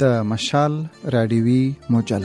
د مشال راډیوي مجله.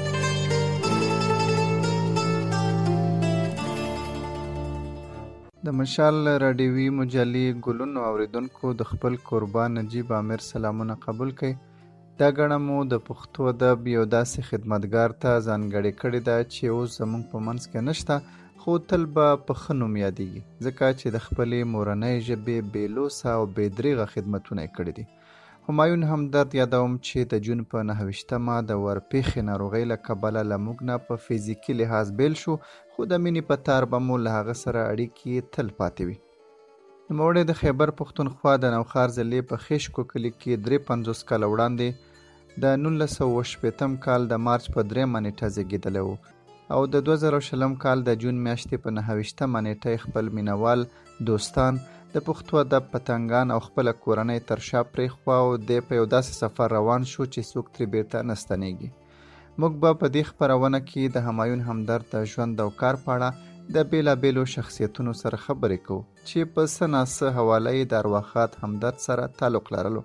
د مشال راډیوي مجلې ګلونو اوریدونکو د خپل قربان نجیب عامر سلامونه قبول کړئ. دا ګڼه مو د پښتو ادب یو داسې خدمتګار ته ځانګړې کړې ده چې اوس زموږ په منځ کې نشته، خو تل به په ښه نوم یادېږي، ځکه چې د خپلې مورنۍ ژبې بېلوسه او بې دریغه خدمتونه یې کړي دي. همایون همدرد یادوم چې د جون په 9 د ورپېښې ناروغۍ له کبله له موږ نه په فزیکي لحاظ بیل شو، خو د مینې په تار به مو له هغه سره اړیکې تل پاتې وي. نوموړی د خیبر پښتونخوا د نوښار ضلعې په خیشکو کلي کې 53 کاله وړاندې د 1980 کال د مارچ په 3 نیټه زیږېدلی و او د 2020 کال د جون میاشتې په 9 نیټه خپل مینوال، دوستان، د پښتو ادب پتنګان او خپله کورنۍ تر شا پرېښوه او دی په یو داسې سفر روان شو چې څوک ترې بیرته نه ستنېږي. موږ به په دې خپرونه کې د همایون همدرد د ژوند او کار په اړه د بېلابېلو شخصیتونو سره خبرې کوو چې په څه ناڅه حواله یې د ارواښاد همدرد سره تعلق لرلو.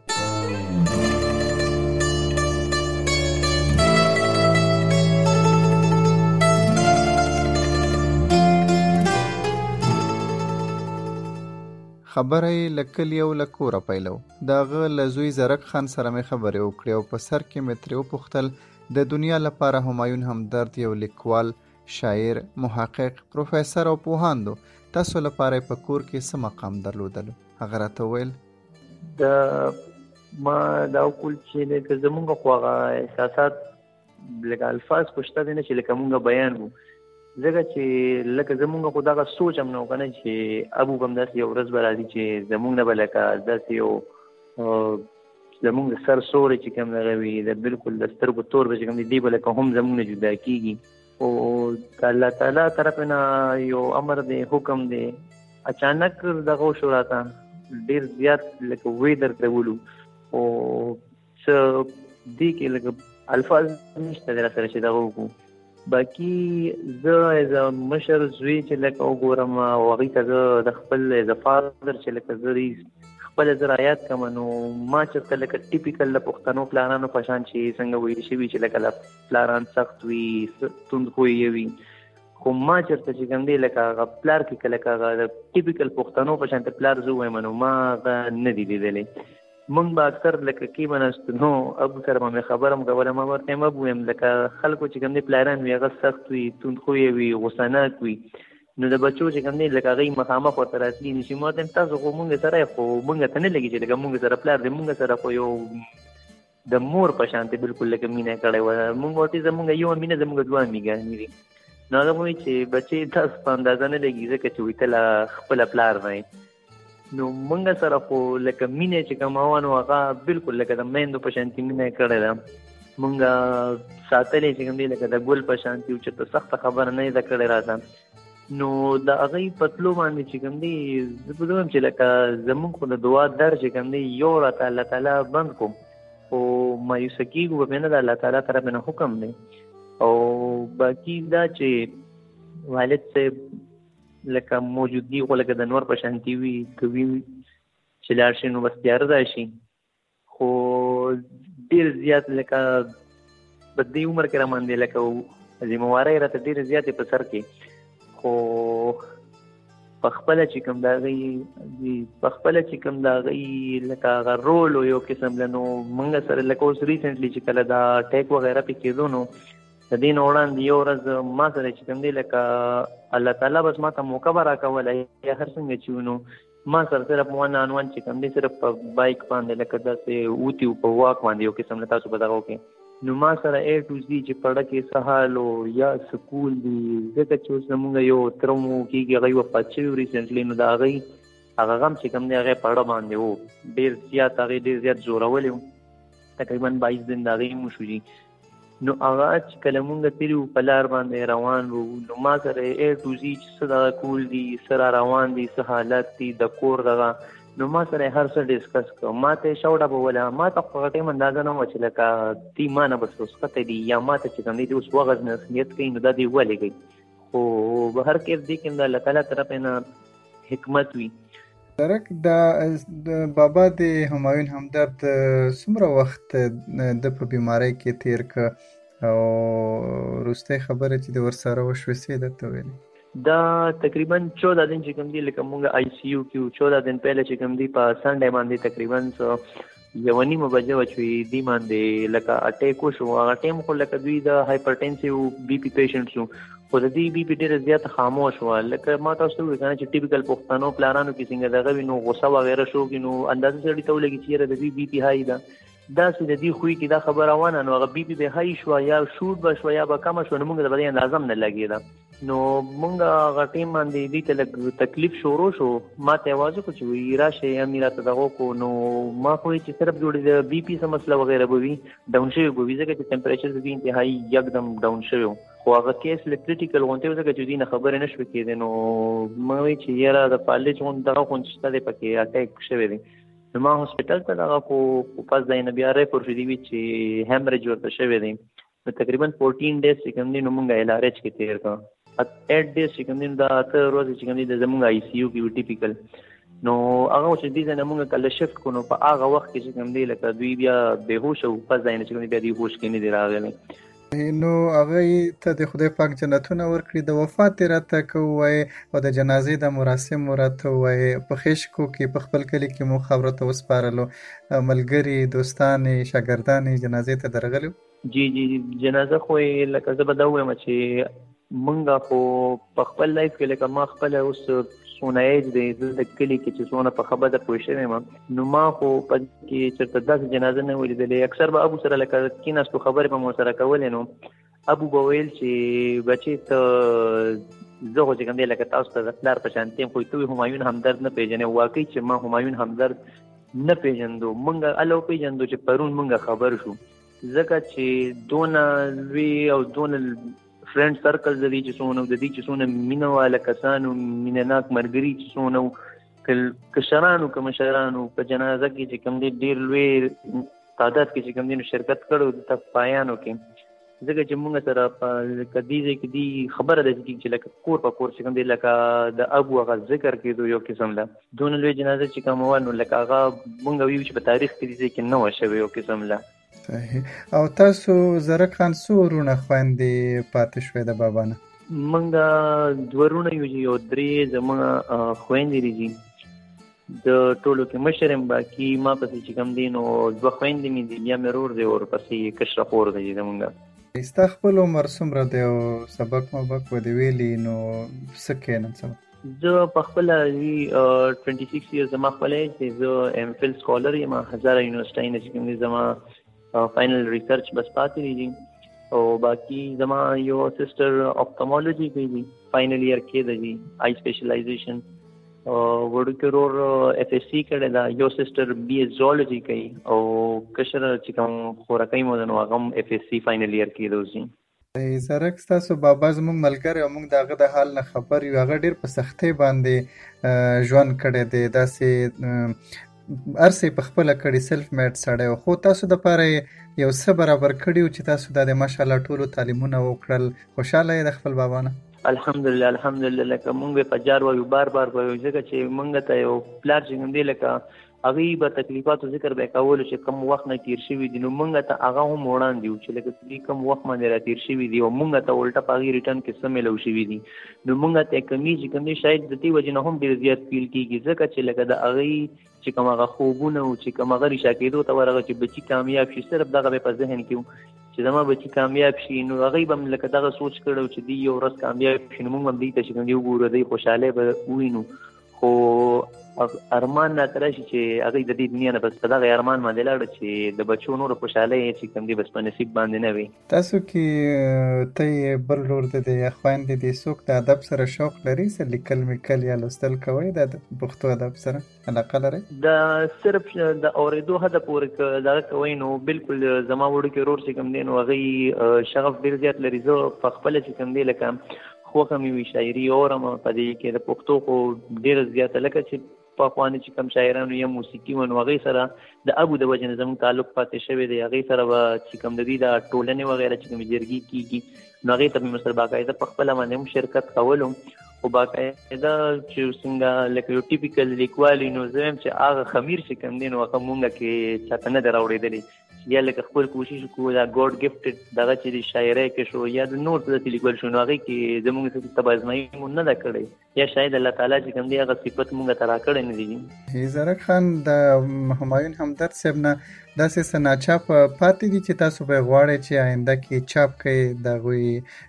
خبره یې له کلي او له کوره پیلو. د هغه له زوی زرک خان سره مې خبرې وکړې او په سر کې مې ترې وپوښتل د دنیا لپاره همایون همدرد یو لیکوال، شاعر، محقق، پروفیسر او پوهاند و. تاسو لپاره په کور کې څه مقام درلودلو؟ هغه راته وویل ما دا وکول چې لکه زمونږ خو هغه احساسات لکه الفاظ خو شته دی نه چې لکه مونږ بیان وو، ځکه چې لکه زمونږ خو دغه سوچ هم نه و که نه چې ابو به هم داسې یو ورځ به راځي چې زمونږ نه به لکه داسې یو زمونږ د سر سوری چې کوم دغه وي د بالکل د سترګو تور به چې کوم دی دی به لکه هم زمونږ نه جدا کېږي. خو د الله تعالی طرف نه یو امر دی، حکم دی، اچانک دغه وشو راته ډېر زیات لکه وی درته ولو او څه دې کې لکه الفاظ نشته دی را سره چې دغه وکړو. باقي زه ایز مشر زوی چې لکه وګورم او هغوی ته زه د خپل ایز فادر چې لکه زه خپله زه رایاد کړم، نو ما چېرته لکه ټیپیکل د پښتنو پلارانو په شان چې څنګه ویل شوي چې لکه پلاران سخت وي، توندخویه وي، خو ما چېرته چې کوم دی لکه هغه پلار کې که لکه هغه د ټیپیکل پښتنو په شان ته پلار زه ووایم نو ما هغه نه دي لیدلی. مونږ به اکثر لکه کې به ناستو نو ابو سره به مې خبره هم کوله، ما ورته یم ابو ویم لکه خلکو چې کوم دی پلاران وي هغه سخت وي، توندخویه وي، غوسناک وي، نو د بچو چې کوم دی لکه هغوی مخامخ ورته راتلي نشي. ما ورته تاسو خو مونږ سره خو مونږ ته نه لګي چې لکه مونږ سره پلار دی، مونږ سره خو یو د مور په شان دی بالکل لکه مینه کړې وه. مونږ ورته زمونږ یو مینه زمونږ دوه میګانې دي. نو هغه وایي چې بچې تاسو په اندازه نه لګي ځکه چې وایي ته له خپله پلار نه یې. نو مونږ سره خو لکه مینه چې کومه وه نو هغه بالکل لکه د میندو په شانتي مینه یې کړې ده. مونږ ساتلی چې کوم دی لکه د ګل په شانتي و چې ته سخته خبره نه یې ده کړې راته. نو د هغوی په تلو باندې چې کوم دی زه به وایم چې لکه زمونږ خو د دعا در چې کوم دی یو راته الله تعالی بند کړو، خو مایوسه کېږو به پرې نه، د الله تعالی طرف نه حکم دی. او باقي دا چې والد صاحب لکه موجودګي خو لکه د نور په شانتي وي، کوي چې لاړ شي نو بس تیاره راشي، خو ډېر زیات لکه په دې عمر کې راماندې لکه ذمهوارۍ راته ډېرې زیاتې په سر کې، خو پخپله چې کوم د هغوی لکه هغه رول و یو قسم له نو موږ سره لکه اوس ریسنټلی چې کله دا ټیک وغیره پې کېدو نو د دې نه وړاندې یو ورځ ما سره چې کوم دی لکه الله تعالی بس ما ته موقع به راکوله یا هر څنګه چې نو ما سره صرف 1 on 1 چې کوم دی صرف په بایک باندې لکه داسې اوتي و په واک باندې یو قسم له تاسو په دغه کې نو ما سره A to Z چې پړه کې څه حال و یا سکول دي، ځکه چې اوس زمونږ یو تره مو کېږي هغوی وفات شوي ریسنټلی، نو د هغوی هغه غم چې کوم دی هغې پړه باندې و ډېر زیات، هغې ډېر زیات زورولې و، تقریبا 22 دن د هغې مو شو جي. نو هغه چې کله مونږ تللي وو په لار باندې روان وو نو ما سره A to Z چې څه دغه کول دي، څه را روان دي، څه حالت دي د کور دغه، نو ما سره هر څه ډسکس کړو. ما ته شوډه به وله، ما ته خو هغه ټایم اندازه نه وه چې لکه دی ما نه بس رسخته دي یا ما ته چې کوم دی اوس وغږ نصیحت کوي نو دا دی ولې کوي، خو به هر کیف دی کې د الله تعالی طرف نه حکمت وي. درک د بابا د همایون همدرد څومره وخت د په بیمارۍ کې تیر که او وروستۍ خبره چې د ورسره وشوه څه یې درته ویلې؟ دا تقریبا 14 دن چې کوم دی لکه مونږ آی سی یو کې 14 دن پهله چې کوم دی په سنډه باندې تقریبا یو نیمه بجه وچوي دی باندې لکه اٹیک وشو. هغه ټیم خو لکه دوی د هایپرټنسیو بي پی پیشنټ شو خو د دې بي پی ډېر زیات خاموش و. لکه ما تاسو ته وایي چې ټیپیکل پښتنو پلانانو کې څنګه دغه وینو غوسه وغیرہ شو کې نو اندازه سړی ته ولګي چې د دې بي پی هاي ده دا چې د دې خوې کې دا خبره وانه نو هغه بي پی به هاي شو یا شوټ به شو یا به کم شو نو موږ د بدن اندازم نه لګیدا نو مونږ غټیم باندې دې ته لږ تکلیف شروع شو. ما ته आवाज کو چې وی راشه امیر ته دغه کو نو ما خو چې صرف جوړې د بي پی سم مسله وغیرہ به وي ډاون شوی به وي ځکه چې ټمپریچر د انتهایی یکدم ډاون شوی خو هغه کیس لکریټیکل غونټه ځکه چې دینه خبره نشو کېده نو ما وی چې یاره د پالج غون دغه غونچته د پکې اٹیک شوی دی نو ما هسپتال ته دغه کو پاس ځای نه بیا ریپورت شوی دی چې هیمریج ورته شوی دی تقریبا 14 ډیز چې کوم دی نو مونږه ال ار ایچ کې تیر کا 8 ډیز چې کوم دی دا اته ورځې چې کوم دی د زمونږ آی سی یو کې ټیپیکل نو هغه چې دې نه مونږ کله شفت کو نو په هغه وخت کې چې کوم دی لکه دوی بیا بهوش او پس ځای نه چې کوم دی بیا دی هوش کې نه دی راغلی نو هغه ته د خدای پاک جنتونه ورکړي د وفات یې راته کوی او د جنازې د مراسم راته ووایي په خشکو کې په خپل کلي کې مو خبره ته وسپارلو ملګري دوستانې شاګردانې جنازې ته درغلي جی جنازه خو لکه زه به دا ووایم چې مونږ خو په خپل لایف کې لکه ما خپل اوس سونه ایج دی د کلی کې چې سونه په خبره پوه شوی یم نو ما خو په کې چېرته داسې جنازه نه ولیدلې اکثر به ابو سره لکه کېناستو خبرې به مو سره کولې نو ابو به ویل چې بچې ته زه خو چې کوم دی لکه تاسو ته د پلار په شان یم خو ته همایون همدرد نه پېژنې واقعي چې ما همایون همدرد نه پېژندو مونږ الو پېژندو چې پرون مونږ خبر شو ځکه چې دونه لوی او دونه فرند سرکل د دې چې څونه د دې چې څونه مینه واله کسانو مینه ناک مرګري چې څونه کشرانو که مشرانو په جنازه کې چې کوم دی ډېر لوی تعداد کې چې کوم دی شرکت کړو د پایانو کې ځکه چې مونږ سره په کدیزه کې دی خبره ده چې لکه کور په کور چې کوم دی لکه د ابو هغه ذکر کېدو یو قسم له دونه لوی جنازه چې کوم وانه لکه هغه مونږ ویو چې په تاریخ کې دی کې نه و شوی یو قسم له صحیح. او تاسو زرک خان څو ورونه خویندې پاتې شوې د بابا نه؟ مونږ دوه ورونه یو درې زموږ خویندې دي د ټولو کې مشر یم باقي ما پسې چې کوم دی نو دوه خویندې مې دي بیا مې ورور دی ورپسې کشره خور دی زموږ. ستا خپل عمر څومره دی او سبق مبق به دې ویلي نو څه کوې نن سبا؟ زه په خپله 26 years زما خپله چې زه ایم فل سکالر یم هزاره یونیورسټۍ نه چې کوم دی زما فائنل ریسرچ بس پاتې دي او باقي زما یو سسټر اپټمالوجي کوي دي فائنل ایئر کې دی آی سپیشلایزیشن وړوکی ورور اف ایس سی کړی دا یو سسټر بی ایس زولوجي کوي او کشر چې کوم خوراکۍ مو نو هغه اف ایس سی فائنل ایئر کې دوزي. زرک ستاسو بابا زموږ ملګری او موږ د هغه د حال نه خبر یو هغه ډېر په سختۍ باندې ژوند کړی دی داسې ارسې په خپله کړي سیلف میډ سړی خو تاسو دپاره یو څه برابر کړي چې تاسو دا د ماشاءالله ټولو تعلیمونه وکړل خوشحاله یې د خپل بابا نه؟ الحمدلله لکه مونږ په جار وایو بار وایو ځکه چې مونږ ته یو پلار چې کوم دی لکه هغې به تکلیفاتو ذکر به یې کولو چې کوم وخت نه تیر شوي دي نو مونږ ته هغه هم وړاندې وو چې لکه دوی کوم وخت باندې را تیر شوي دي او مونږ ته الټه په هغې ریټرن کې څه میلو شوي دي نو مونږ ته کمی چې کوم دی شاید د دې وجې نه هم ډېر زیات فیل کېږي ځکه چې لکه د هغې چې کوم هغه خوبونه و چې کوم هغه ریشا کېدو ته ورغه چې بچي کامیاب شي صرف دغه به په ذهن کې و چې زما بچي کامیاب شي نو هغې به هم لکه دغه سوچ کړی چې دی یو ورځ کامیاب شي نو مونږ هم دوی ته چې کوم دی وګورو دی خوشحالۍ به ووینو خو ارمان راته راشي چې هغې د دې دنیا نه بس په دغه ارمان باندې لاړه چې د بچو نورو خوشحالۍ چې کوم دی بس په نصیب باندې نه وي. تاسو کې ته یې بل ورور د دی یا خویندې دي څوک د ادب سره شوق لري څه لیکل میکل یا لوستل کوئ د پښتو ادب سره علاقه لرئ؟ د صرف د اورېدو حده پورې دغه کوئ نو بالکل زما وړوکی ورور چې کوم دی نو هغې شغف ډېر زیات لري زه په خپله چې کوم دی لکه خوښه مې وي شاعري اورم په دې کې د پښتو خو ډېره زیاته لکه چې پخواني چې کوم شاعرانو یا موسیقي و نو هغې سره د ابو د وجې نه زموږ تعلق پاتې شوی دی هغې سره به چې کوم د دوی د ټولنې وغیره چې کومې جرګې کېږي نو هغې ته مې سره باقاعده په خپله باندې هم شرکت کولو خو باقاعده چې څنګه لکه یو ټیپیکل لیکوال نو زه هم چې هغه خمیر چې کوم دی نو هغه مونږ کې چاته نه دی راوړېدلی یا لکه خپل کوشش کوو دا ګاډ ګفټډ دغه چې د شاعرۍ کې شو یا د نور څه چې لیکل شو نو هغې کې زموږ څه طب ازمایي مونږ نه ده کړې یا شاید الله تعالی چې کوم دی هغه صفت مونږ ته راکړی نه دي. زرک خان د همایون همدرد صاحب نه داسې څه ناچاپ پاتې دي چې تاسو به غواړئ چې آینده کې چاپ کړئ د هغوی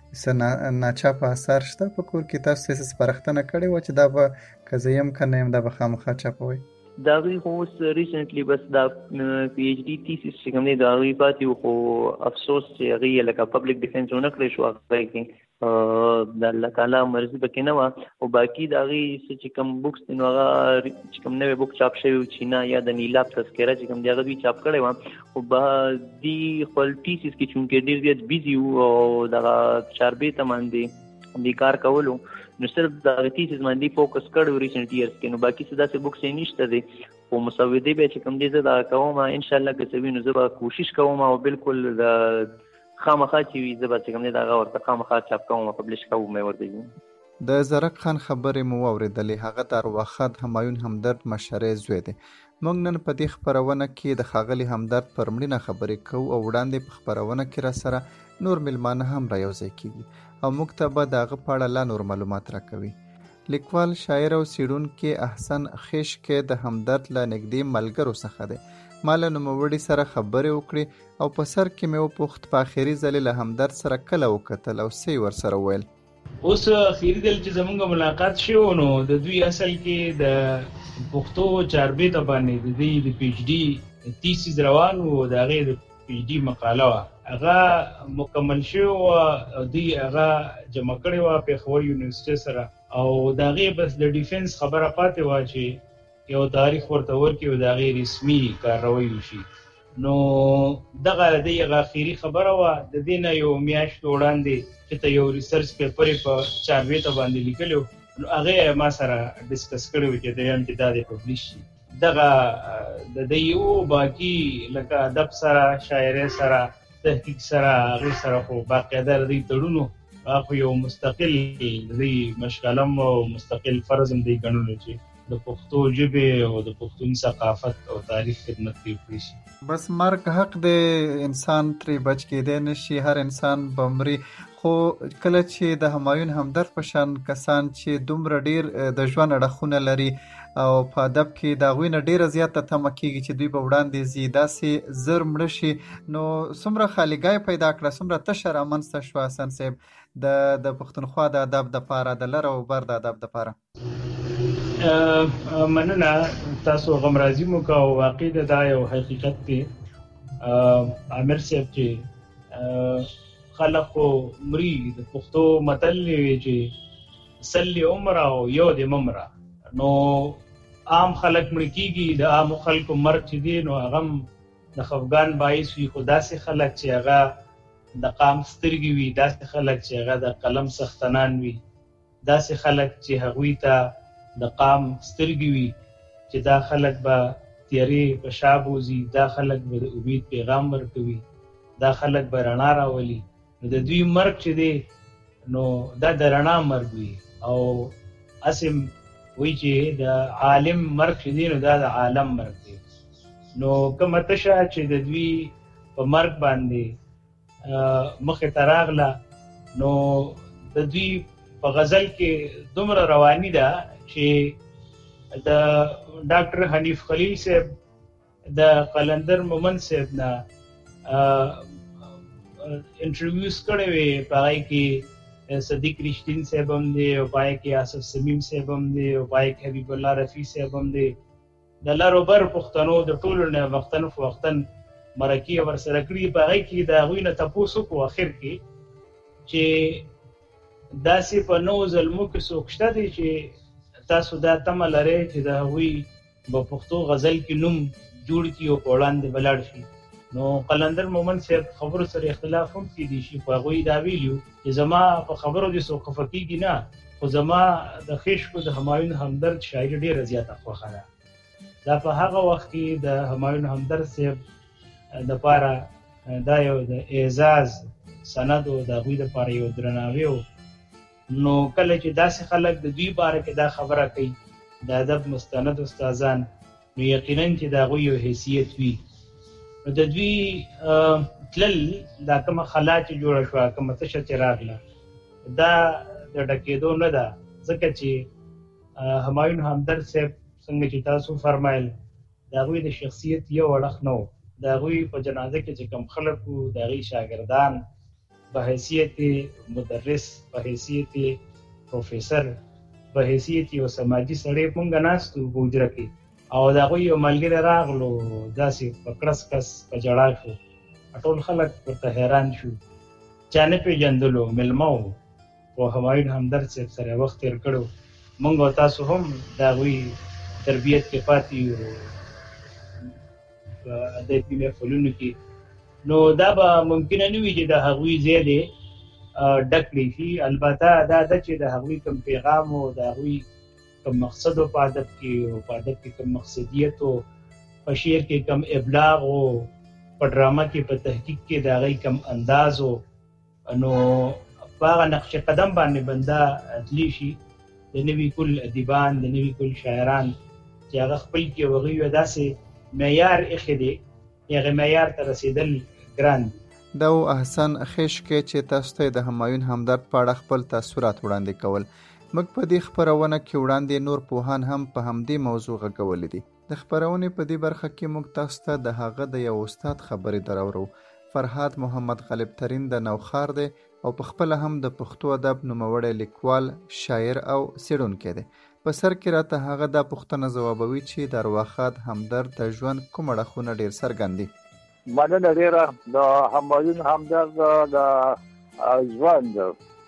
څه ناچاپ اثار شته په کور کې تاسو څه سپارښتنه کړې وه چې دا به که زه یم که نه یم دا به خامخا چاپوئ؟ دا هغوی خو اوس ریسنټلی بس دا پی ایچ ډي تیسیس چې کوم دی د هغوی پاتې وو خو افسوس چې هغوی یې لکه پبلک ډیفینس ونه کړی شو هغوی کې د الله تعالی مرضي پکې نه وه او باقي د هغوی چې کوم بکس دي نو هغه چې کوم نوی بک چاپ شوی و چینا یا د نیلاب تذکره چې کوم دی هغه دوی چاپ کړی وه خو بعدي خپل تیسیس کې چونکې ډېر زیات بیزي وو او دغه چاربې ته باندې دې کار کولو نو صرف د تیسیس باندې فوکس کړی ریسنټ ایئرز کې نو باقي څه داسې بکس یې نشته دی خو مسودې به چې کوم دی زه دا کوم انشاءالله که څه وي نو زه به کوشش کوم او بالکل د خامخا چې وي زه به چې کوم دی د هغه ورته خامخا چاپ کوم او پبلش کوم مې ورته. د زرک خان خبرې مو واورېدلې. هغه د ارواښاد همایون همدرد مشری زوی دی. موږ نن په دې خپرونه کې د ښاغلي همدرد پر مړینه خبرې کوو او وړاندې په خپرونه کې را سره نور میلمانه هم را یوځای کېږي او موږ ته به د هغه په اړه لا نور معلومات راکوي. لیکوال، شاعر او څېړونکی احسن خیشکې د همدرد له نږدې ملګرو څخه دی. ما له نوموړي سره خبرې وکړې او په سر کې مې وپوښت په آخري ځلې له همدرد سره کله وکتل او څه یې ورسره وویل. اوس اخیری ځل چې زموږ ملاقات شو نو د دوی اصل کې د پښتو چاربې ته باندې د دوی د پی ایچ ډي تیسیس روان و د هغې د پی ایچ ډي مقاله وه هغه مکمل شوې وه دوی هغه جمع کړې وه پېښور یونیورسټۍ سره او د هغې بس د ډیفینس خبره پاتې وه چې یو تاریخ ورته ورکړي او د هغې رسمي کارروی وشي نو دغه د هغه اخیري خبره وه. د دې نه یو میاشت وړاندې چې ته یو ریسرچ پیپر یې په چاربې ته باندې لیکلی نو هغې ما سره ډسکس کړی و چې دویم چې دا دې پبلیش شي. دغه د دوی و باقي لکه ادب سره شاعرۍ سره تحقیق سره هغې سره خو باقاعده د دوی تړونو هغه خو یو مستقل د دوی مشغله او مستقل فرض هم دوی ګڼلو چې د پښتو ژبې او د پښتون ثقافت او تاریخ خدمت کې وکړي شي. بس مرګ حق دی، انسان ترې بچ کېدی نشي، هر انسان به مري. خو کله چې د همایون همدرد په شان کسان چې دومره ډیر د ژوند اړخونه لري او په ادب کې د هغوی نه ډیره زیاته تمه کېږي چې دوی به وړاندې ځي داسې زر مړه شي نو څومره خالیګاه پیدا کړه، څومره تشه رامنځته شوه حسن صاحب د پښتونخوا د ادب دپاره، د لر او بر د ادب دپاره؟ مننه، تاسو غمرازي مو کوه. واقع دا یو حقیقت دی عامر صاحب چې خلق خو مري. د پښتو متل وی چې سل عمر او یو د ممره نو عام خلق مړ کېږي. د عامو خلکو مرګ چې دی نو هغه د خفګان باعث وي، خو داسې خلک چې هغه د قام سترګې وي، داسې خلک چې هغه د قلم څښتنان وي، داسې خلک چې هغوی ته د قام سترګې وي چې دا خلک به تیارې په شا بوځي، دا خلک به د امید پیغام ورکوي، دا خلک به رڼا راولي. نو د دوی مرګ چې دی نو دا د رڼا مرګ وي او اسم وی چې د عالم مرګ چې دی نو دا د عالم مرګ دی. نو کومه تشه چې د دوی په مرګ باندې مخې ته راغله نو د دوی په غزل کې دومره رواني ده چې د ډاکټر حنیف خلیل صاحب د قلندر مومن صاحب نه انټرویوز کړی وی، په هغې کې صدیق رشتین صاحب هم دی او په هغې کې آصف سمیم صاحب هم دی او په هغې کې حبیب الله رفیع صاحب هم دی. د لر او بر پښتنو د ټولو نه وختن فوختن مرکې ورسره کړي. په هغې کې د هغوی نه تپوس وکړو اخر کې چې داسې په نوو ظلمو کې څوک شته دی چې تاسو دا تمه لرئ چې د هغوی په پښتو غزل کې نوم جوړ کړي او په وړاندې به لاړ شي. نو قلندر مومن صاحب خبرو سره اختلاف هم کېدی شي، خو هغوی دا ویلي چې زما په خبرو دې څوک خفه کېږي نه، خو زما د خیشکو د همایون همدرد شاعري ډېره زیاته خوښه ده. دا په هغه وخت کې د همایون همدرد صاحب دپاره دا یو د اعزاز سند او د هغوی دپاره یو درناوی و نو کله چې داسې خلک د دوی باره کې دا خبره کوي د ادب مستند استادان، نو یقینا چې د هغوی یو حیثیت وي. نو د دوی تلل دا کومه خلا چې جوړه شوه، کومه تشه چې راغله، دا د ډکېدو نه ده، ځکه چې همایون همدرد صاحب څنګه چې تاسو فرمایل د هغوی د شخصیت یو اړخ نه و. د هغوی په جنازه کې چې کوم خلک وو، د هغوی شاګردان په حیثیت مدرس، په حیثیت پروفیسر، په حیثیت یو سماجي سړی مونږ ناست وو په حجره کې، او د هغوی یو ملګری راغلو داسې په کړس کس په ژړا شو. ټول خلک ورته حیران شو، چا نه پېژندلو، میلمه و، خو همایون همدرد صاحب سره وخت تېر کړی. مونږ او تاسو هم د هغوی تربیت کې پاتې یو په ادبي محفلونو کې. نو دا به ممکنه نه وي چې د هغوی ځای دی ډک کړی شي. البته دا ده چې د هغوی کوم پیغام او د هغوی کوم مقصد او په ادب کې او په ادب کې کوم مقصدیت او په شعر کې کوم ابلاغ او په ډرامه کې په تحقیق کې د هغوی کوم انداز او نو په هغه نقش قدم باندې بنده تللی شي. د نوي کل ادیبان، د نوي کل شاعران چې هغه خپل کې هغوی داسې معیار ایښی دی، هغه معیار ته رسېدل ګران دي. دا و احسن خیش کې چې تاسو ته د همایون همدرد په اړه خپل تاثرات وړاندې کول. موږ په دې خپرونه کې وړاندې نور پوهان هم په همدې موضوع غږولي دي. د خپرونې په دې برخه کې موږ تاسو ته د هغه د یو استاد خبرې دراوړو. فرهاد محمد غالب ترین د نوخار دی او په خپله هم د پښتو ادب نوموړی لیکوال، شاعر او څېړونکی دی. په سر کې راته هغه دا پوښتنه ځوابوي چې د ارواښاد همدرد د ژوند کوم اړخونه ډېر څرګند دي. مننه ډېره. د همایون همدرد د ژوند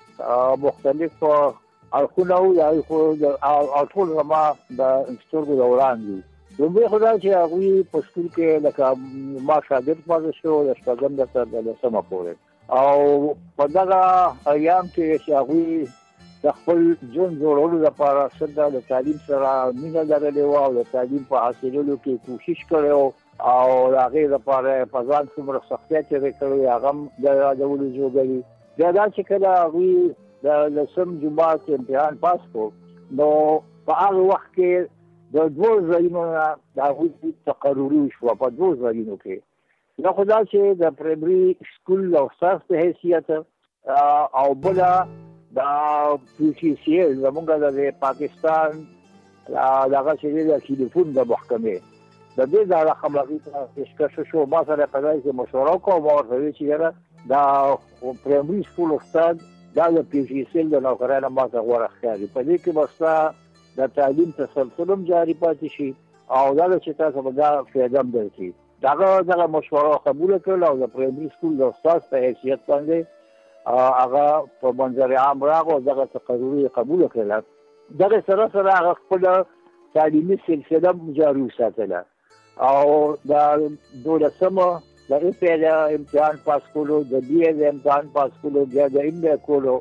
مختلف اړخونه او ټول زما د سترګو د وړاندې. لومړی خو دا چې هغوی په سکول کې لکه ما شاګرد پاتې شو د شپږم نه تر دولسمه پورې، او په دغه ایام کې چې هغوی د خپل ژوند جوړولو لپاره څنګه د تعلیم سره مینه لرلې وه او د تعلیم په حاصلولو کې کوشش کړی و، او د هغې لپاره په ځان څومره سختیات تېرې کړی هغه هم د یادولو جوګوي. بیا دا چې کله هغوی د لسم جماعت امتحان پاس کړو، نو په هغه وخت کې د دوو ځایونو نه د هغوی تقرري وشوه. په دوو ځایونو کې یو خو دا چې د پرایمري سکول د استاد په حیثیت، او بله د PCCL زموږ د پاکستان دغه چې دی د ټلیفون د محکمې د دې د اړخه هغوی ته پیشکش شو. ما سره په ځای کې مشوره وکړه، ما ورته وویل چې یاره د پرایمري سکول استاد دا د PCCL د نوکرۍ نه ما ته غوره ښکاري. په دې کې به ستا د تعلیم تسلسل هم جاري پاتې شي، او دا ده چې تاسو به دا فایده هم درکړي. دغه مشوره قبوله کړل او د پرایمري سکول د استاد په حیثیت باندې هغه په منظر عام راغی او دغه تقرري قبوله کړله. دغه سره سره هغه خپله تعلیمي سلسله جاري وساتله، او د 12مه د FA د امتحان پاس کولو، د BA د امتحان پاس کولو، بیا د MA کولو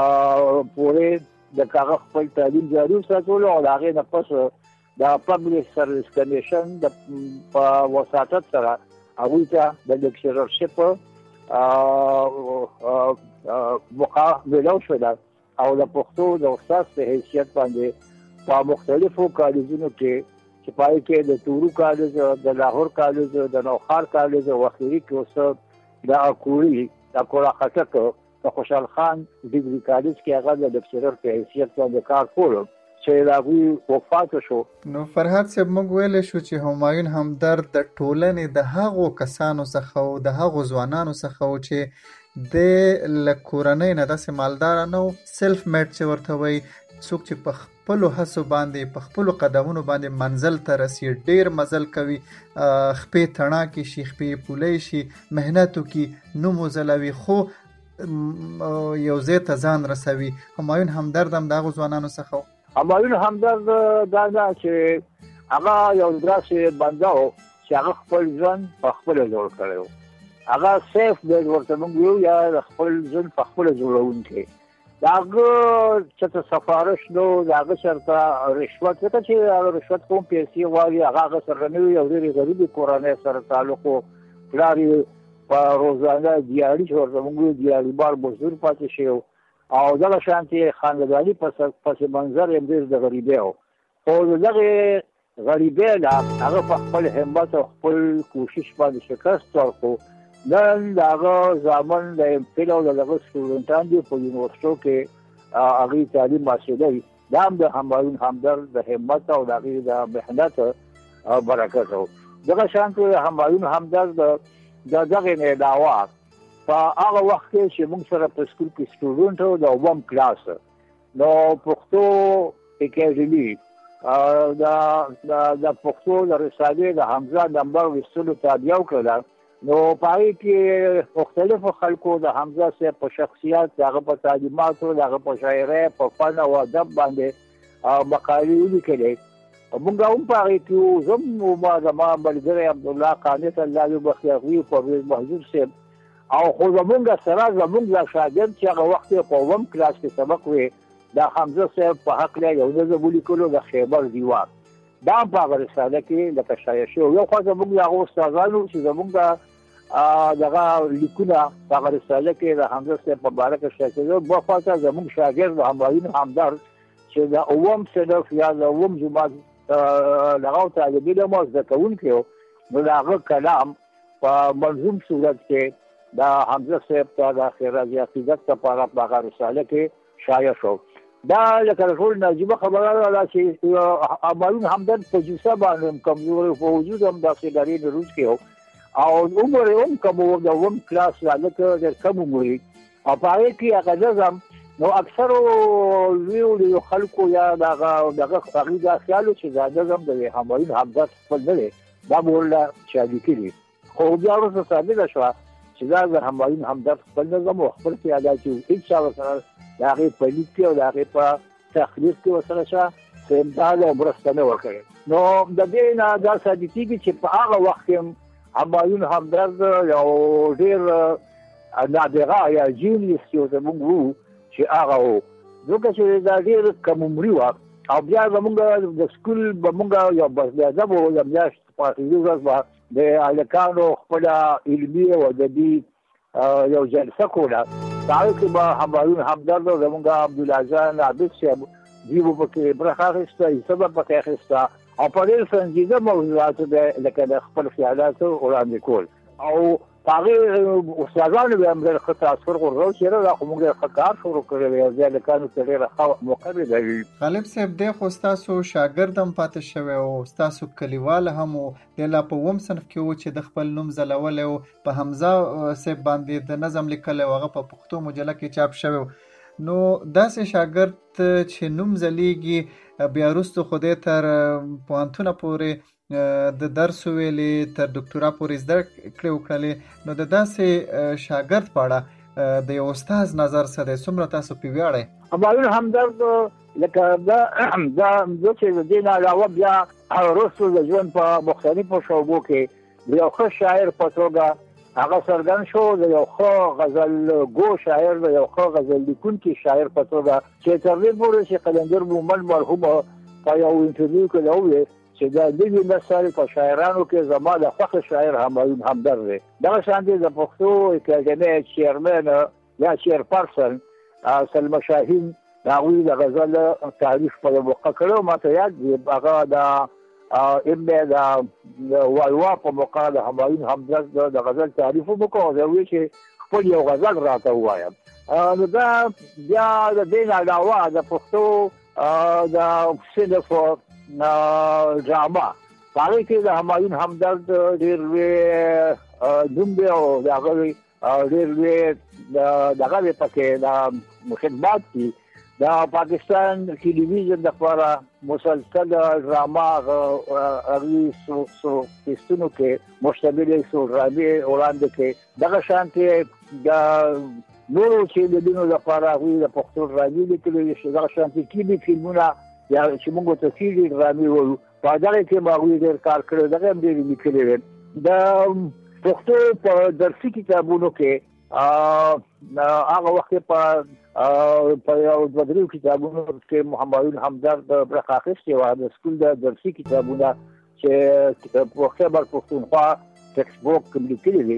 پورې د هغه خپل تعلیم جاري وساتلو، او د هغې نه پس د پبلک سروس کمیشن په وساطت سره هغوی ته د لیکچررشپ موقع میلاو شوه، او د پښتو د استاد په حیثیت باندې په مختلفو کالجونو کې چې پای کې د تورو کالج، د لاهور کالج، د نوخار کالج او اخري کې اوس د اکوري د کوړه خټک د خوشحال خان ډیګري کالج کې هغه د لیکچرر په حیثیت باندې کار کولو چې د هغوی وفات شو. نو فرهاد صاحب موږ ویلی شو چې همایون همدرد د ټولنې د هغو کسانو څخه او د هغو ځوانانو څخه و چې د له کورنۍ نه داسې مالداره نه و، سیلف میډ چې ورته وایي، څوک چې په خپلو هڅو باندې په خپلو قدمونو باندې منزل ته رسي، ډېر مزل کوي، خپې تڼاکې شي، خپې پولی شي، محنت وکړي، نوم وځلوي، خو یو ځای ته ځان رسوي. همایون همدرد هم د هغو ځوانانو څخه و. همایون همدرد دا ده چې هغه یو داسې بنده و چې هغه خپل ژوند په خپله جوړ کړی و. هغه سیف میډ ورته موږ ویو، یا د خپل ژوند په خپله جوړونکی. د هغه چېرته سفارش نو، د هغه چېرته رشوت، ځکه چې هغه رشوت کوم پیسې غواړي، هغه سره نه وي. یو ډېرې غریبې کورنۍ سره تعلق و، پلار یې په روزانه دیاړي چې ورته موږ ویو دیاړي بار مزدور پاتې شوی و، او دغه شانتي خاندانی پس منظر هم ډېر د غریبۍ و خو دغه غریبۍ نه هغه په خپل همت او خپل کوشش باندې شکست ورکړو نن د هغه زامن د امفیل او دغه سټوډنټان دي په یونیورسټو کې هغوی تعلیم حاصلوي دا هم د همایون همدرد د همت او د هغې د محنت برکت و دغه شانتي همایون همدرد د دغې نه علاوه په هغه وخت کې چې موږ سره په سکول کې سټوډنټ و د اووم کلاس نو پښتو اکیډمي د پښتو د رسالې د حمزه نمبر ویستلو تابع وکړله نو په هغې کې مختلفو خلکو د حمزه صاحب په شخصیت د هغه په تعلیماتو د هغه په شاعرۍ په فن او ادب باندې مقالې ولیکلې موږ هم په هغې کې زما زما ملګری عبدالله قانت الله دې وبخښي هغوی پرویز محجوب صاحب او خو زمونږ سره زمونږ د شاګرد چې هغه وخت په اووم کلاس کې سبق وی د حمزه صاحب په حق له یو نظم ولیکلو د خیبر دیوار دا په هغه رساله کې لکه شایع شو یو خو زمونږ هغه استادانو چې زمونږ دغه لیکونه په هغه رساله کې د حمزه صاحب په باره کې شایع شوي بل خوا ته زمونږ شاګرد همایون همدرد چې د اووم صنف یا د اووم جماعت دغه طالب علم او زده کوونکی نو د هغه کلام په منظوم صورت کې دا حمزه صاحب ته د خیرات عقیدت لپاره په هغه رساله کې شایع شو دا لکه ټول نجیبه خبره ده چې همایون همدرد په جوسه باندې کمزوري په وجود هم داسې لري روز کې او عمر هم کم د اووم کلاس لکه د کم عمري او په هغې کې هغه نظم نو اکثرو لویو خلکو یا دغه هغوی دا خیال و چې دا نظم د همایون همدرد خپل نه دی دا به ورله چالي کړي خو بیا وروسته ثابته شوه چې دا د همایون همدرد خپل نظم او خپل خیالات چې هېڅ چا ورسره د هغې په لیک کې او د هغې په تخلیق کې ورسره څه امداد او مرسته نه ورکړې نو د دې نه دا ثابت کېږي چې په هغه وخت کې همایون همدرد یو ډېر نابغه یا جینیس چې زموږ وو چې هغه و ځکه چې دا ډېر کم عمري وه او بیا زموږ د سکول به موږ یو بس د ادب و د میاشت په اخري ورځ به د هلکانو خپله علمي او ادبي یو جلسه کوله په هغې کې به همایون همدرد او زموږ عبدالعزان عابد صاحب دوی به پکې برخه اخیسته حصه به پکې اخیسته او په ډېر سنجیده موضوعاتو به لکه د خپل خیالاتو وړاندې کول او په هغې استادانو به هم ډېر ښه تاثر غورځول چې دا خو موږ ډېر ښه کار شروع کړی دی او دې هلکانو ته ډېره ښه موقع میلاوي غالب صاحب دی خو ستاسو شاګرد هم پاتې شوی او ستاسو کلیوال هم و دی لا په اووم صنف کې و چې د خپل نوم ځلولی و په حمزه صاحب باندې د نظم لیکلی و هغه په پښتو مجله کې چاپ شوی نو داسې شاګرد چې نوم ځلیږي بیا وروسته خو دی تر پوهنتونه پورې د درس ویلې تر ډاکټورا پورې زده کړې وکړلې نو د داسې شاګرد په اړه د یو استاد نظر څه دی څومره تاسو پرې ویاړئ همایون همدرد لکه دا چې د دې نه علاوه بیا وروسته د ژوند په مختلفو شعبو کې د یو ښه شاعر په توګه هغه څرګند شو د یو ښه غزل ګو شاعر د یو ښه غزل لیکونکي شاعر په توګه چې تر دې پورې چې قلندر مومند مرحوم په یو انټرویو کې دا وویل چې دا نوي نسل په شاعرانو کې زما د خوښ شاعر همایون همدرد دی دغه شانتې د پښتو اکاډمۍ چیرمن یا چیرپرسن سلمه شاهین د هغوی د غزل تعریف په یو موقع کړی ماته یاد دی هغه د د والوا په موقع د همایون همدرد د غزل تعریف وکړو او ویل چې خپل یو غزل راته ووایم نو دا بیا د دې نه علاوه د پښتو د صنف ډرامه په هغې کې د همایون همدرد ډېر لوی نوم دی او د هغه ډېر لوی دغه دی پکې د خدمات دي د پاکستان ټلویزیون لپاره مسلسل ډرامه هغوی قسطونو کې مشتملې څو ډرامې وړاندې کړې دغه شانتې د نورو چینلونو لپاره هغوی د پښتو ډرامې لیکلې دغه شانتې کیمي فلمونه یا چې موږ ورته کیږي ډرامې وایو په هغې کې به هغوی ډېر کار کړی دغه هم ډېرې لیکلې وې د پښتو په درسي کتابونو کې هغه وخت په یو دوه درېو کتابونو کې همایون همدرد برخه اخیستې وه د سکول د درسي کتابونه چې په خیبر پښتونخوا ټکسټ بوک کوم لیکلي دي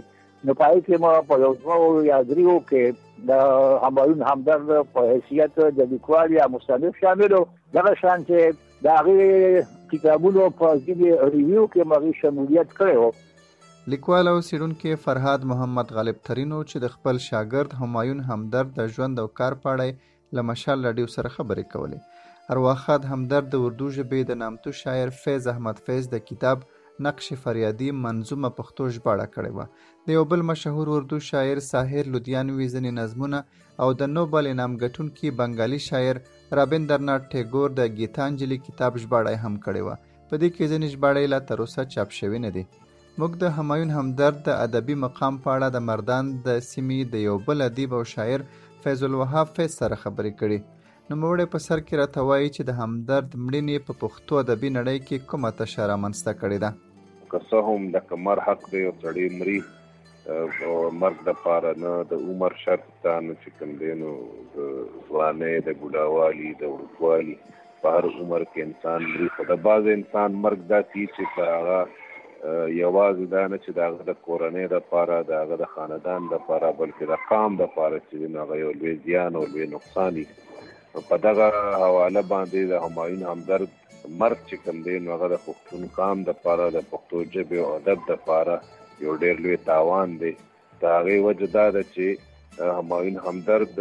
نو پای کې ما په یو څو یادریو کې د همایون همدرد په حیثیت د لیکوال یا مصنف شامل و دغه شان چې د هغې کتابونو په ځینې ریویو کې مغې شمولیت کړی و. لیکوال او څېړونکی فرهاد محمد غالب ترینو چې د خپل شاګرد همایون همدرد د ژوند او کار په اړه له مشال راډیو سره خبرې کولې. ارواښاد همدرد د اردو ژبې د نامتو شاعر فیض احمد فیض د کتاب نقش فریادي منظومه پښتو ژباړه کړې وه. د یو بل مشهور اردو شاعر ساحر لودیانوي ځینې نظمونه او د نوبل انعام ګټونکي بنګالي شاعر رابندرناټ ټیګور د گیتانجلي کتاب ژباړه هم کړې وه. په دې کې ځینې ژباړې لا تر اوسه چاپ شوې نه دي. موږ د همایون همدرد د ادبي مقام په اړه د مردان د سیمې د یو بل ادیب او شاعر فیض الوهاب فیض سره خبرې کړې. نوموړی په سر کې راته وایي چې د همدرد مړینې په پښتو ادبي نړۍ کې کومه تشه رامنځته کړې ده. که څه هم د کمر حق دی یو سړی مري او مرګ دپاره نه د عمر شرط ته نه چې کوم دی نو د ځوانۍ د بوډاوالي د وړوکوالي په هر عمر کې انسان مري. خو د بعض انسان مرګ داسې چې په هغه یوازې دا نه چې د هغه د کورنۍ دپاره د هغه د خاندان دپاره بلکې د قام دپاره چې دی نو هغه یو لوی زیان او لوی نقصان وي. په دغه حواله باندې د همایون همدرد مرګ چې کوم دی نو هغه د پښتون قام دپاره د پښتو ژبې او ادب دپاره یو ډېر لوی تاوان دی. د هغې وجه دا ده چې همایون همدرد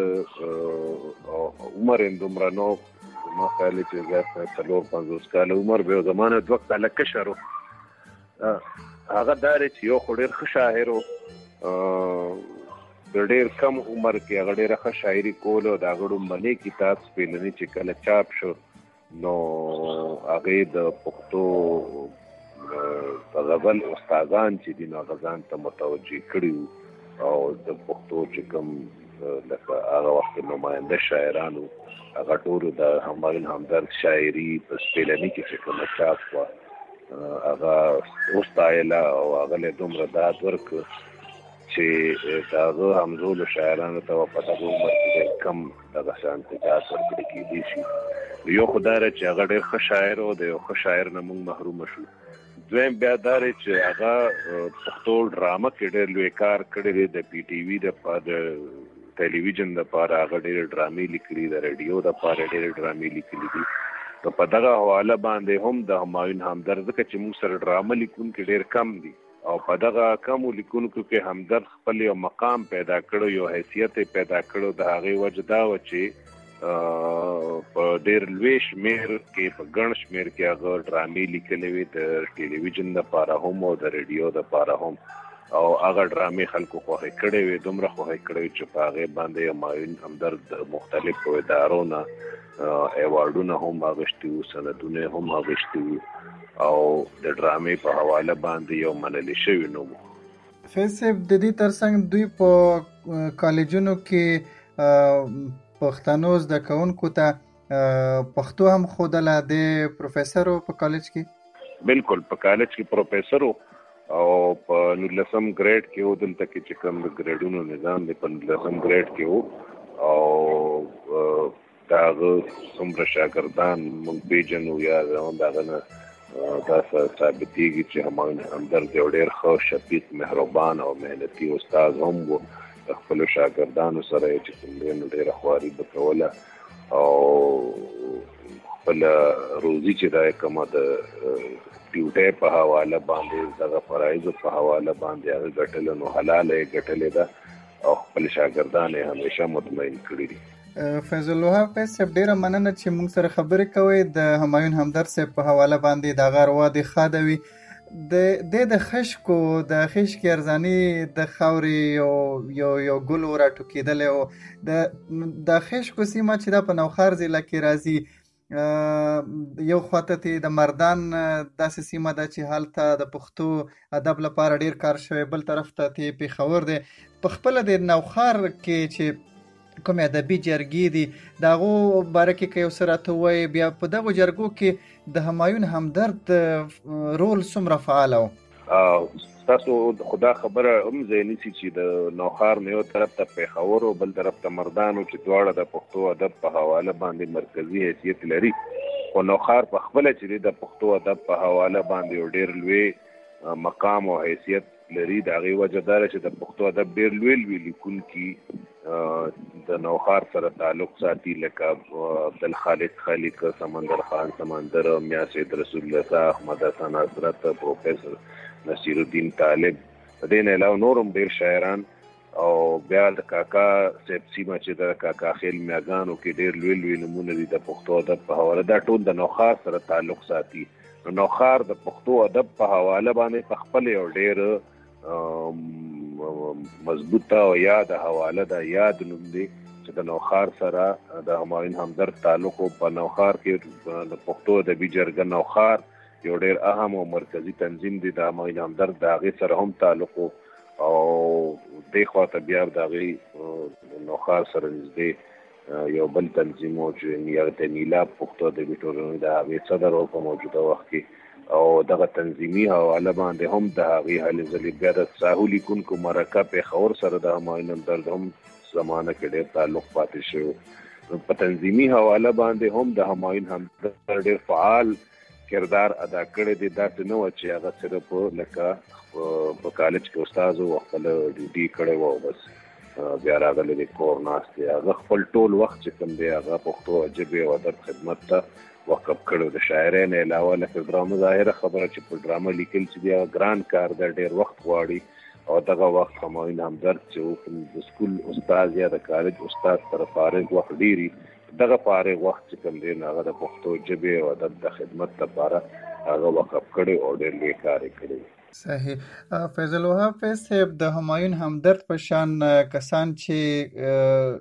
عمر یې دومره نو ما خیال دی چې زیات 4-50 کاله عمر به یو زمانه 2 کاله کشر و. هغه دا دی چې یو خو ډېر ښه شاعر و، د ډېر کم عمر کې هغه ډېره ښه شاعري کوله. د هغه ډومبنی کتاب سپېلني چې کله چاپ شو نو هغې د پښتو غزل استادان چې دي نو هغه ځان ته متوجه کړي وو او د پښتو چې کوم لکه هغه وخت نماینده شاعرانو هغه ټولو د همایون همدرد شاعري په سپېلني کې چې کومه چاپ وه هغه وستایله او هغه له دومره داد ورکړه چې د هغه همزولو شاعرانو ته په دغه عمر کې ډېر کم دغه شان تجهیزات ورکړل کېدی شي. یو خو دا دی چې هغه ډېر ښه شاعر و، د یو ښه شاعر نه موږ محرومه شو. دویم بیا دا دی چې هغه پښتو ډرامه کې ډېر لوی کار کړی دی. د پی ټي وي د ټلویزیون دپاره هغه ډېرې ډرامې لیکلي، د ریډیو دپاره ډېرې ډرامې لیکلي دي. نو په دغه حواله باندې هم د همایون همدرد ځکه چې موږ سره ډرامه لیکونکي ډېر کم دي او په دغه کمو لیکونکو کې همدرد خپل یو مقام پیدا کړو، یو حیثیت پیدا کړو. د هغې وجه دا وه چې په ډېر لوی شمېر کې په ګڼ شمېر کې هغه ډرامې لیکلې وې د ټلویزیون دپاره هم او د ریډیو دپاره هم او هغه ډرامې خلکو خوښې کړې وې، دومره خوښې کړې وې چې په هغې باندې همایون همدرد د مختلفو ادارو نه ایوارډونه هم اخیستي وو، سندونه هم اخیستي وو او د ډرامې په حواله باندې یو منلې شوي نوم و. فیض صاحب د دې ترڅنګ دوی په کالجونو کې پښتنو زده کوونکو ته پښتو هم ښودله. د پروفیسر په کالج کې بالکل په کالج کې پروفیسر او په 19م ګریډ کې و. دلته کې چې کوم د ګریډونو نظام دی په 19م ګریډ کې و او د هغه څومره شاګردان موږ پېژنو یا د هغه نه دا ثابتېږي چې همایون همدرد یو ډېر ښه شفیق مهربان او محنتي استاد هم و. د خپلو شاګردانو سره یې چې کوم دی نو ډېره خواري به کوله او خپله روزي چې دا یې کومه د ډیوټۍ په حواله باندې دغه فرایضو په حواله باندې هغه ګټله نو حلاله یې ګټلې ده او خپل شاګردان یې همیشه مطمئن کړي دي. فیض الوهاب فیض صاحب ډېره مننه چې موږ سره خبرې کوئ. د همایون همدرد صاحب په حواله باندې د هغه اروا دې ښاده وي. د خشکو د خشکې ارزاني د خاورې یو ګل راټوکېدلی او د خشکو سیمه چې دا په نوخار ضلع کې راځي یو خواته د مردان داسې سیمه ده چې هلته د پښتو ادب لپاره ډېر کار شوی، بل طرف ته پېښور دی. په خپله د نوخار کې چې کوم ادبي جرګې دي د هغو باره کې که یو څه راته ووایي، بیا په دغو جرګو کې د همایون همدرد رول څومره فعاله و؟ ستاسو خدا خبره هم ځای نیسي چې د نوخار نه یو طرف ته پېښور او بل طرف ته مردان و چې دواړه د پښتو ادب په حواله باندې مرکزي حیثیت لري. خو نوخار په خپله چې د پښتو ادب په حواله باندې یو ډېر لوی مقام او حیثیت لري د هغې وجه دا ده چې د پښتو ادب ډېر لوی لیکونکي د نوښار سره تعلق ساتي، لکه عبدل خالق خالق، سمندر خان سمندر، میا سید رسول الله شاه، احمد حسن حضرت، پروفیسر نصیر الدین طالب، د دې نه علاوه نور هم ډېر شاعران، او بیا د کاکا صاحب سیمه چې د کاکا خیل میاګانو کې ډېر لوی نمونه دي د پښتو ادب په حواله. دا ټول د نوښار سره تعلق ساتي. نو نوښار د پښتو ادب په حواله باندې په خپل یو ډېر مضبوطه او یاد حواله ده، یاد نوم دی چې د نوښار سره د همایون همدرد تعلق په نوښار کې د پښتو ادبي جرګه نوښار یو ډېر اهم او مرکزي تنظیم دی. د همایون همدرد د هغې سره هم تعلق او دې خواته بیا د هغې نوښار سره نږدې یو بل تنظیم و چې د نیلا پښتو ادبي ټولنې د هغې صدر و په موجوده وخت کې، او دغه تنظیمي حواله باندې هم د هغې هلې ځلې بیا د ساحو لیکونکو مرکه پېښور سره د همایون همدرد هم زمانه کې ډېر تعلق پاتې شوی. په تنظیمي حواله باندې هم د همایون همدرد ډېر فعال کردار ادا کړی دی. داسې نه وه چې هغه صرف لکه په کالج کې استاد و، خپل ډیوټي کړی و او بس بیا راغلی دی کور ناست دی. هغه خپل ټول وخت چې کوم دی هغه پښتو ژبې او ادب خدمت ته وقف کړی. د شاعرۍ نه علاوه لکه ډرامه ظاهره خبره چې په ډرامه لیکل چې دی هغه ګران کار دی، ډېر وخت غواړي، او دغه وخت همایون همدرد چې د سکول استاد یا د کالج استاد سره فارغ وخت ډېري، دغه فارغ وخت چې کوم دی هغه د پښتو ژبې او ادب د خدمت لپاره هغه وقف کړی او ډېر لوی کار یې کړی. صحیح. فیض الوهاب فیض صاحب، د همایون همدرد په شان کسان چې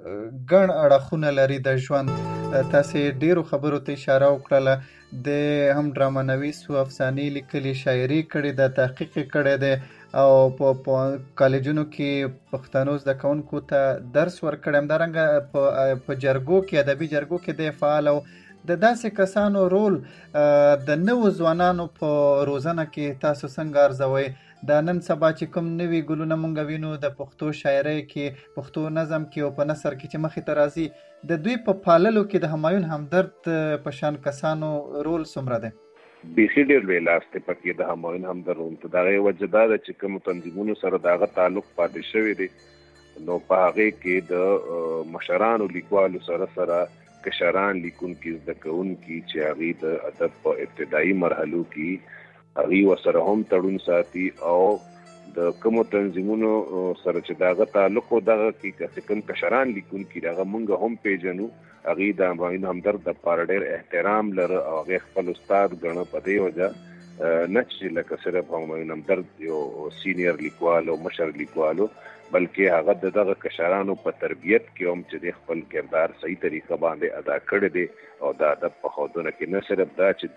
ګڼ اړخونه لري د ژوند، تاسې ډېرو خبرو ته اشاره وکړله، د هم ډرامه نویس و، افسانې لیکلي، شاعري کړې ده، تحقیق یې کړی دی، او په کالجونو کې پښتنو زده کوونکو ته درس ورکړی، همدارنګه په جرګو کې، ادبي جرګو کې دی فعال. او د داسې کسانو رول د نوو ځوانانو په روزنه کې تاسو څنګه ارزوئ؟ د نن سبا چې کوم نوي ګلونه مونږ وینو د پښتو شاعرۍ کې، پښتو نظم کې او په نثر کې چې مخې ته راځي، د دوی په پاللو کې د همایون همدرد په شان کسانو رول څومره دی؟ بیخي ډېر لوی لاس دی پکې د همایون همدرد. د هغې وجه دا ده چې کومو تنظیمونو سره د هغه تعلق پاتې شوی دی، نو په هغې کې د مشرانو لیکوالو سره کشران لیکونکي، زده کوونکي چې هغې د ادب په ابتدایي مرحلو کې هغې ورسره هم تړون ساتي، او د کومو تنظیمونو سره چې د هغه تعلق و دغه کې چې کوم کشران لیکونکي د هغه مونږ هم پیژنو، هغې د همایون همدرد دپاره ډېر احترام لره او هغې خپل استاد ګڼه. په دې وجه نه چې لکه صرف همایون همدرد یو سینیر لیکوال او مشر لیکوالو، بلکې هغه د دغه کشرانو په تربیت کې هم چې د خپل کردار صحیح طریقه باندې ادا کړی دی، او د ادب په ښودنه کې نه صرف دا چې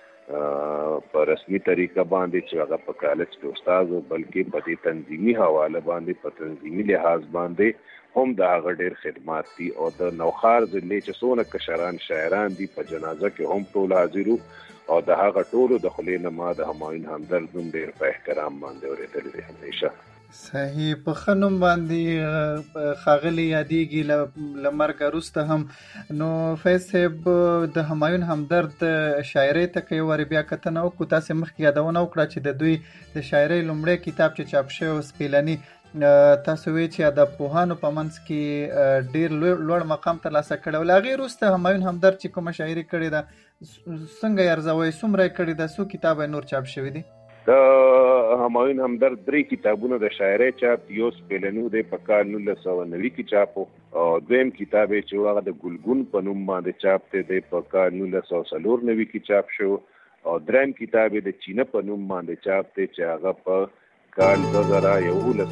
د په رسمي طریقه باندې چې هغه په کالج کې استاد و، بلکې په دې تنظیمي حواله باندې، په تنظیمي لحاظ باندې هم د هغه ډېر خدمات دي. او د نوښار ضلعې چې څونه کشران شاعران دي په جنازه کې هم ټول حاضر وو، او د هغه ټولو د خولې نه ما د همایون همدرد نوم ډېر په احترام باندې اورېدلی دی همیشه. صحیح. په ښه نوم باندې ښاغلی یادېږي له مرګه وروسته هم. نو فیض صاحب، د همایون همدرد شاعرۍ ته که یو وارې بیا کتنه وکړو، تاسې مخکې یادونه وکړه چې د دوی د شاعرۍ لومړی کتاب چې چاپ شوی سپېلني، تاسو وایئ چې ادبپوهانو په منځ کې ډېر لوړ مقام ترلاسه کړی. له هغې وروسته همایون همدرد چې کومه شاعري کړې ده، څنګه یې ارزوئ؟ څومره یې کړې ده؟ څو کتابه نور چاپ شوي دي؟ د همایون همدرد 3 کتابونه د شاعرۍ چاپ، یو سپېلني دی په کال 1990 کې چاپ و، او دویم کتاب یې چې هغه د ګلګون په نوم باندې چاپ دی په کال 1994 کې چاپ شو، او دریم کتاب یې د چینه په نوم باندې چاپ دی چې هغه په کال 2011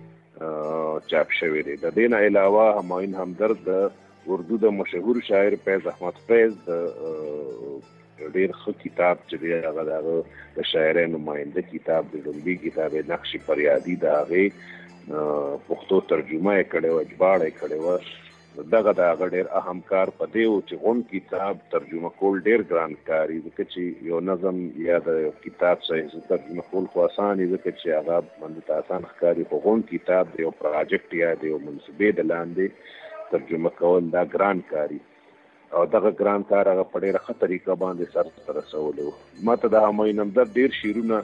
کې چاپ شوی دی. د دې نه علاوه همایون همدرد د اردو د مشهور شاعر فیض احمد فیض ډېر ښه کتاب چې دی هغه د شاعرۍ نماینده کتاب دی، لومړي کتاب یې نقش فریادي، د هغې پښتو ترجمه یې کړې وه، ژباړه یې کړې وه. دغه د هغه ډېر اهم کار په دې و چې غون کتاب ترجمه کول ډېر ګران کار وي، ځکه چې یو نظم یا د یو کتاب صحیح ترجمه کول خو اسان وي، ځکه چې هغه باندې ته اسان ښکاري، خو غون کتاب د یو پراجکټ یا د یو منصوبې د لاندې ترجمه کول دا ګران کاري، او دغه ګران کار هغه په ډېره ښه طریقه باندې سرته رسولی و. ما ته د همایون همدرد ډېر شعرونه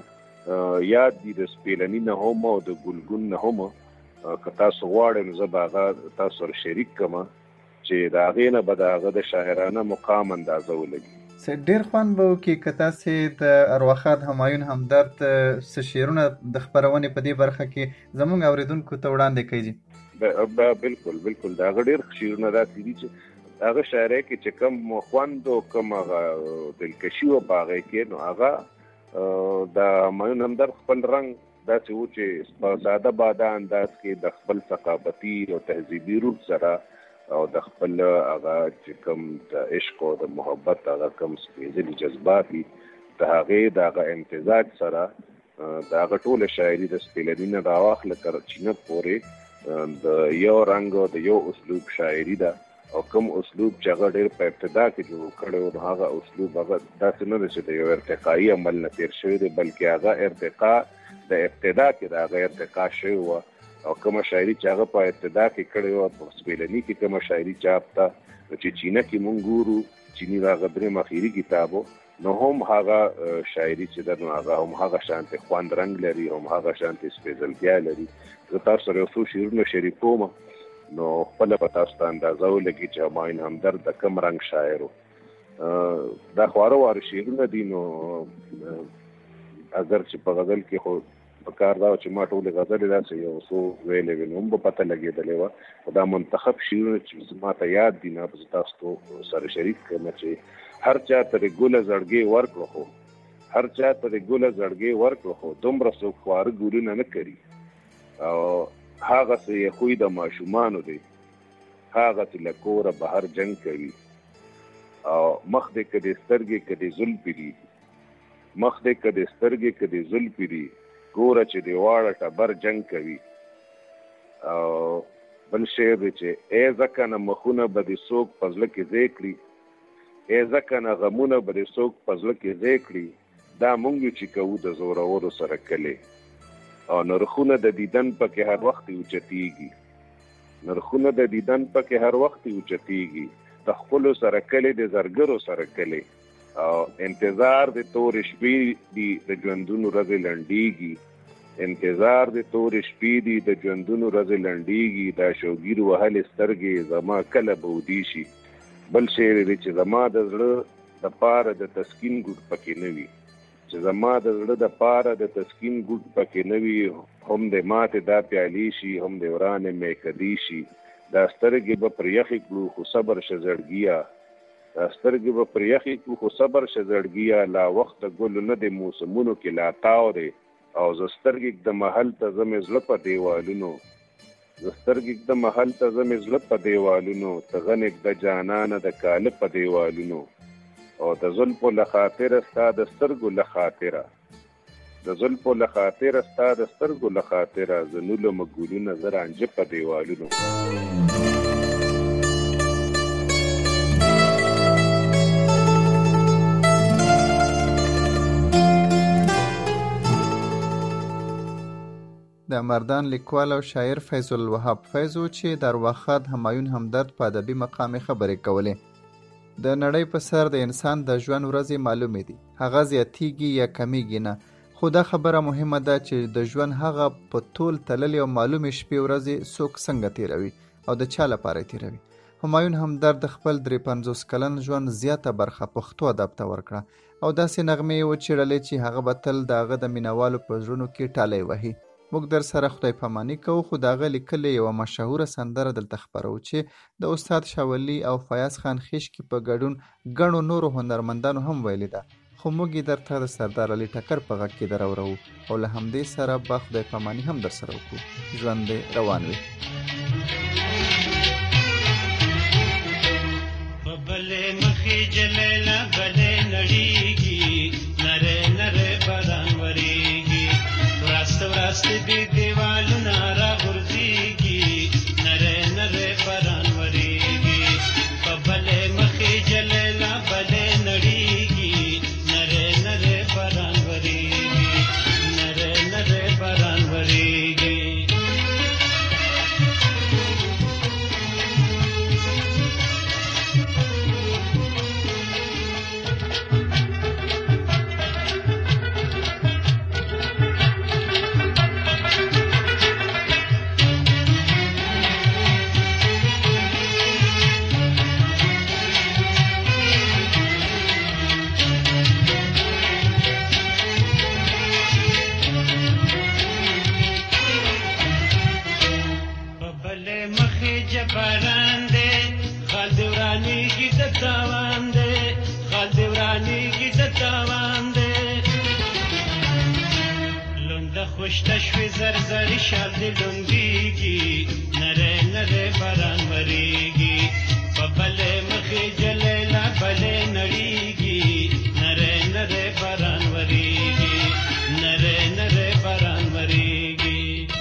یاد دي د سپیلني نه هم او د ګلګون نه هم که تاسو غواړئ نو زه به هغه تاسو سره شریک کړم چې د هغې نه به د هغه د شاعرانه مقام اندازه ولګي. ډېر خوند به وکړي که تاسې د ارواښاد همایون همدرد څه شعرونه د خپرونې په دې برخه کې زموږ اورېدونکو ته وړاندې کړي. بالکل د هغه ډېر شعرونه داسې دي چې هغه شاعرۍ کې چې کوم خوند او کوم هغه دلکشي وه په هغې کې نو هغه د همایون همدرد خپل رنګ داسې و چې په ساده باده انداز کې د خپل ثقافتي او تهذیبي روح سره او د خپل هغه چې کوم د عشق او د محبت هغه کوم سپېڅلي جذبات دي د هغې د هغه امتزاج سره د هغه ټوله شاعري د سپېلني نه راواخله تر چینک پورې د یو رنګ او د یو اسلوب شاعري ده او کوم اسلوب چې هغه ډېر په ابتدا کې جوړ کړی و نو هغه اسلوب هغه داسې نه دی چې د یو ارتقایي عمل نه تېر شوی دی بلکې هغه ارتقا د ابتدا کې د هغه ارتقا شوی وه او کومه شاعري چې هغه په ابتدا کې کړې وه په سپېلني کې کومه شاعري چاپ ته نو چې چینه کې مونږ ګورو چیني د هغه درېیم اخري کتاب نو هم هغه شاعري چې ده نو هغه هم هغه شانتې خوند رنګ لري هم هغه شانتې سپېڅلتیا لري. زه تاسو سره یو څو شعرونه شریکوم نو خپله به تاسو ته اندازه ولګي چې همایون همدرد د کوم رنګ شاعر و. دا خواره واره شعرونه دي نو اگر چې په غزل کې خو په کار دا چې ما ټولې غزلې داسې یو څو ویلې وې نو هم به پته لګېدلې وه خو دا منتخب شعرونه چې ما ته یاد دي نه به تاسو سره شریک کړم چې هر چا ته د ګله زړګې ورکړو خو هر چا ته د ګله زړګې ورکړو خو دومره څوک خواره ګلونه نه کوي او هغه څه یې خوی د ماشومانو دی هغه څه له کوره بهر جنګ کوي او مخ دې که دې سترګې که دې زلفې دي مخ دې که دې سترګې که دې زلفې دي ګوره چې دې واړه ټبر جنګ کوي. او بل شعر دی چې ای ځکه نه مخونه به دې څوک په زړه کې ځای کړي ای ځکه نه غمونه به دې څوک په زړه کې ځای کړي دا مونږ یو چې کوو د زورورو سره کلی او نرخونه د دیدن پکې هر وخت اوچتېږي نرخونه د دیدن پکې هر وخت اوچتېږي د خپلو سره کلی د زرګرو سره کلی او انتظار د تورې شپې دي د ژوندونو ورځې لنډېږي انتظار د تورې شپې دي د ژوندونو ورځې لنډېږي دا شوګیر وهلې سترګې زما کله به ودې شي. بل شعر دی چې زما د زړه د پاره د تسکین ګوټ پکې نه وي چې زما د زړه د پاره د تسکین ګوټ پکې نه وي هم د ماتې دا پیالې شي هم د ورانې میکدې شي دا سترګې به پر یخې کړو خو صبر شه زړګیه دا سترګې به پر یخې کړو خو صبر شه زړګیه لا وخت ګل نه د موسمونو کې لا تاو دی او زه سترګې د محل ته زمې زړه په دیوالونو زه سترګې د محل ته زمې زړه په دیوالونو ته غنک د جانانه د کاله په دیوالونو او د زلفو له خاطره ستا د سترګو له خاطره د زلفو له خاطره ستا د سترګو له خاطره زه نولم ګلونه زه رانجه په دیوالونو. د مردان لیکوال او شاعر فیض الوهاب فیضو چې د ارواښاد همایون همدرد په ادبي مقام خبرې کولې د نړۍ په سر د انسان د ژوند ورځې معلومې دي هغه زیاتیږي یا کمیږي نه خو دا خبره مهمه ده چې د ژوند هغه په طول تللې او معلومې شپې ورځې څوک څنګه تیروي او د چا لپاره تیروي. همایون همدرد خپل 53 کلن ژوند زیاته برخه پښتو ادب ته ورکړه او داسې نغمې یې وچېړلې چې هغه به تل د هغه د مینوالو په زړونو کې ټالی وهي. موږ در سره خدای پاماني کوو خو د هغه لیکلې یوه مشهوره سندره دلته خپرو چې د استاد شاولي او فیاض خان خیشکي په ګډون ګڼو نورو هنرمندانو هم ویلې ده خو موږ یې درته د سردار علي ټکر په غږ کې دراورو او له همدې سره به خدای پاماني هم در سره وکړو. ژوند دې روان وي. بلې مخې جلیله بلې نړیږي نره نره باران وریږي وراسته دی دیوالونه را غورځېږي نره نره باران وریږي په بلې مخې جلیله بلې نړیږي نره نره باران وریږي نره نره باران وریږي. د خوشته شوې زرزرې شال دې لونګېږي نری نری باران ورېږي په بلې مخې جلیله بلې نړېږي نری نری باران ورېږي نری نری باران ورېږي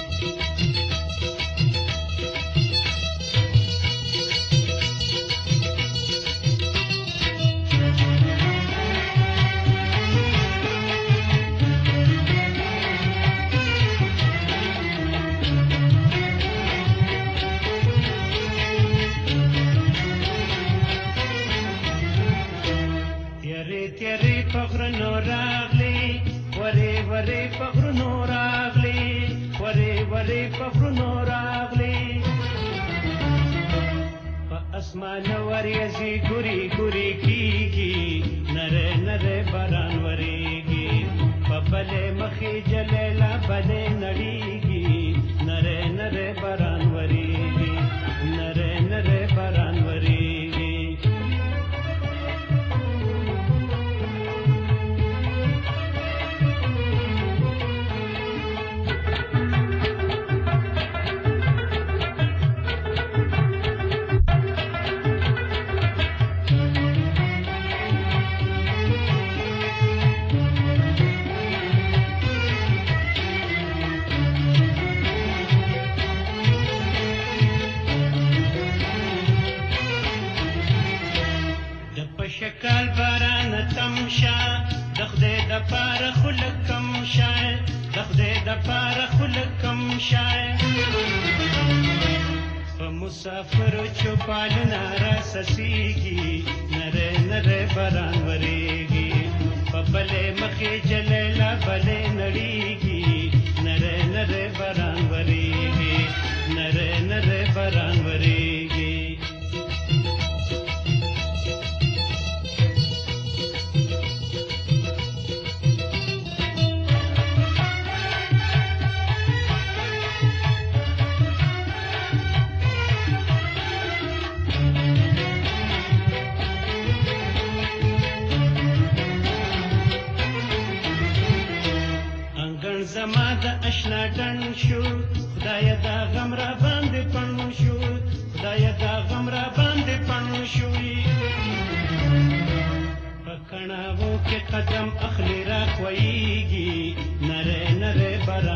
تیرې پغرنو راغلي ورې ورې پغرنو راغلي ورې ورې پغرنو راغلي په اسمان وریځي ګوري ګوري کیږي نری نری باران ورېږي په بلې مخې جلیله بلې نړېږي نری نری باران ورېږي نری نری باران ورېږي شکل باران تمشا د خدای د پاره خلک کم شای د خدای د پاره خلک کم شای په مسافر چوپالنا را سسیږي نری نری باران ورېږي په بلې مخې جلیله بلې نړېږي نری نری باران ورېږي نری نری باران ورېږي زما د اشنا ډن شو خدای دا غم را باندې پڼ شو خدای دا غم را باندې پڼ شو په کڼاوو کې قدم اخلي را خوېږي نری نری باران